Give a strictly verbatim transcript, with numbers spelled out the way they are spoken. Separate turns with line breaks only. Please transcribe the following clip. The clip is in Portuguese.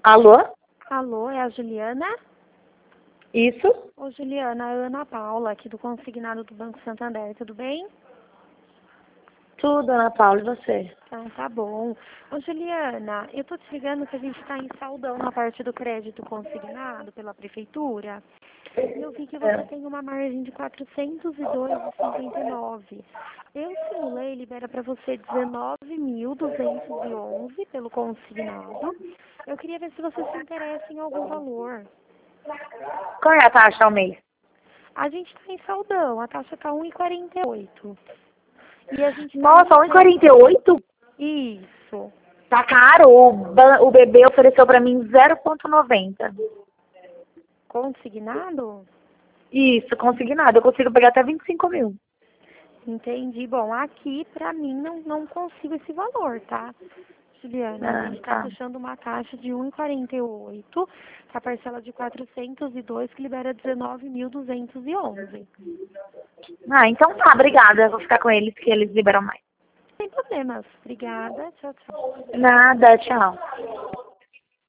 Alô?
Alô, é a Juliana?
Isso?
Ô, Juliana, a Ana Paula, aqui do Consignado do Banco Santander, tudo bem?
Tudo, Ana Paula, e você?
Então, tá bom. Ô, Juliana, eu tô te ligando que a gente tá em saldão na parte do crédito consignado pela prefeitura. E eu vi que você
É.
tem uma margem de quatrocentos e dois vírgula cinquenta e nove. Eu simulei, libera para você dezenove mil duzentos e onze pelo consignado. Eu queria ver se você se interessa em algum valor.
Qual é a taxa ao mês?
A gente está em saldão, a taxa está um vírgula quarenta e oito. E a gente está
Nossa, um e quarenta e
iniciando...
oito?
Isso.
Tá caro. O, ba- o bebê ofereceu pra mim zero vírgula noventa.
Consignado?
Isso, consignado. Eu consigo pegar até vinte e cinco mil.
Entendi. Bom, aqui pra mim não, não consigo esse valor, tá? Juliana, a
Ah,
gente está
tá.
fechando uma taxa de um vírgula quarenta e oito, com a parcela de quatrocentos e dois, que libera dezenove mil duzentos e onze.
Ah, então tá, obrigada. Eu vou ficar com eles, que eles liberam mais.
Sem problemas. Obrigada. Tchau, tchau.
Nada, tchau.